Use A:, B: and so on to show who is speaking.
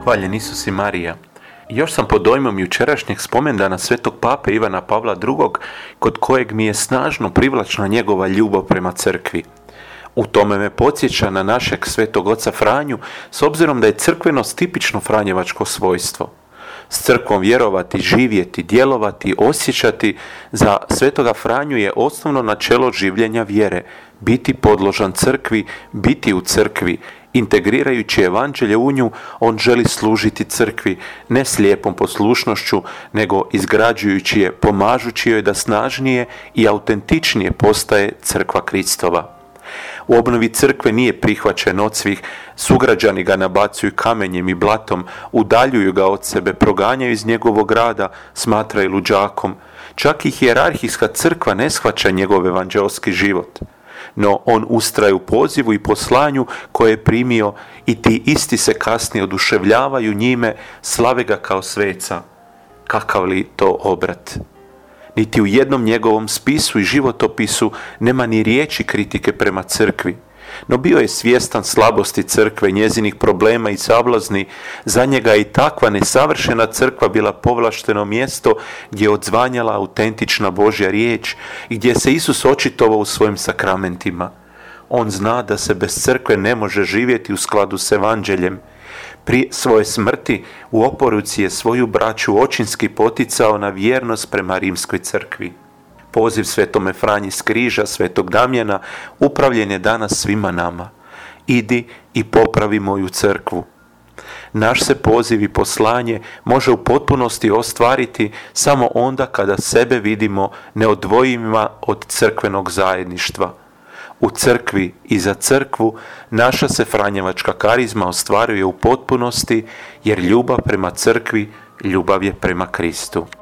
A: Hvaljen Isus i Marija. Još sam pod dojmom jučerašnjeg spomendana svetog pape Ivana Pavla II, kod kojeg mi je snažno privlačna njegova ljubav prema crkvi. U tome me podsjeća na našeg svetog oca Franju, s obzirom da je crkvenost tipično franjevačko svojstvo. S crkvom vjerovati, živjeti, djelovati, osjećati, za svetoga Franju je osnovno načelo življenja vjere, biti podložan crkvi, biti u crkvi. Integrirajući evanđelje u nju, on želi služiti crkvi, ne slijepom poslušnošću, nego izgrađujući je, pomažući joj da snažnije i autentičnije postaje crkva Kristova. U obnovi crkve nije prihvaćen od svih, sugrađani ga nabacuju kamenjem i blatom, udaljuju ga od sebe, proganjaju iz njegovog rada, smatraju luđakom. Čak i hijerarhijska crkva ne shvaća njegov evanđelski život. No on ustraje u pozivu i poslanju koje je primio i ti isti se kasnije oduševljavaju njime, slave ga kao sveca. Kakav li to obrat? Niti u jednom njegovom spisu i životopisu nema ni riječi kritike prema crkvi. No bio je svjestan slabosti crkve, njezinih problema i sablazni. Za njega je i takva nesavršena crkva bila povlašteno mjesto gdje je odzvanjala autentična Božja riječ i gdje se Isus očitovao u svojim sakramentima. On zna da se bez crkve ne može živjeti u skladu s evanđeljem. Prije svoje smrti u oporuci je svoju braću očinski poticao na vjernost prema rimskoj crkvi. Poziv svetome Franji s križa, svetog Damjana, upravljen je danas svima nama. Idi i popravi moju crkvu. Naš se poziv i poslanje može u potpunosti ostvariti samo onda kada sebe vidimo neodvojivima od crkvenog zajedništva. U crkvi i za crkvu naša se franjevačka karizma ostvaruje u potpunosti, jer ljubav prema crkvi, ljubav je prema Kristu.